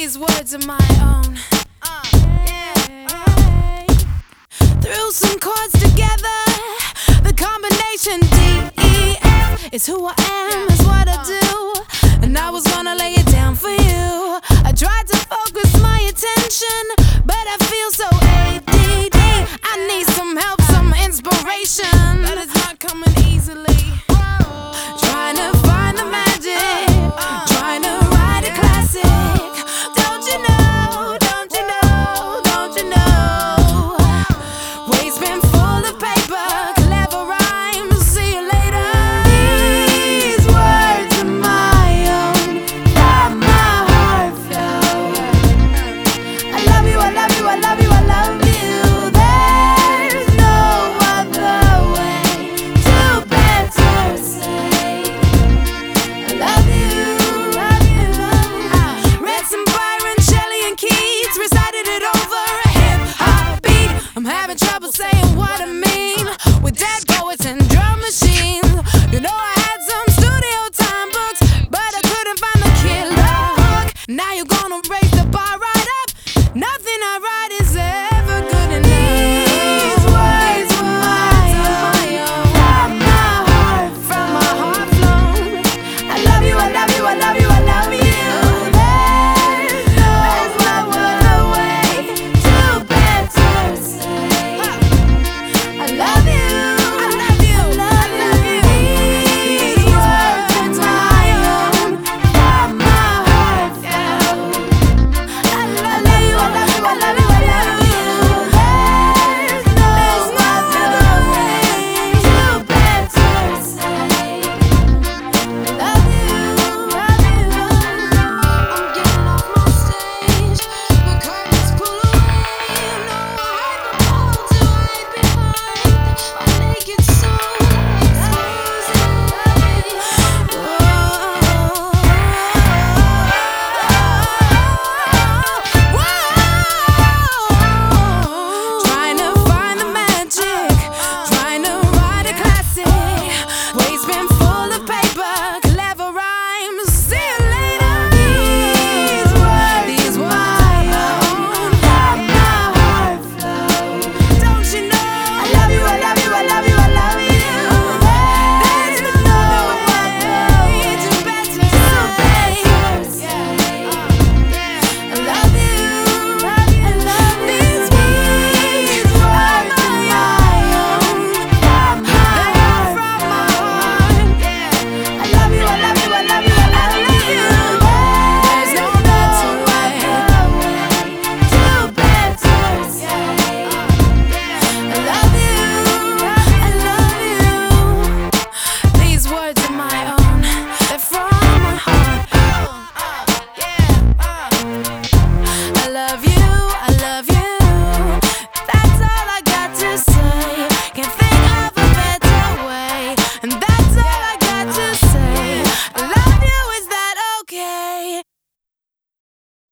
these words of my own. Threw some chords together. The combination D-E-F is who I am, is what I do. And I was gonna lay it down for you. I tried to focus my attention, but I feel so ADD. I need some help, some inspiration, but it's not coming easily.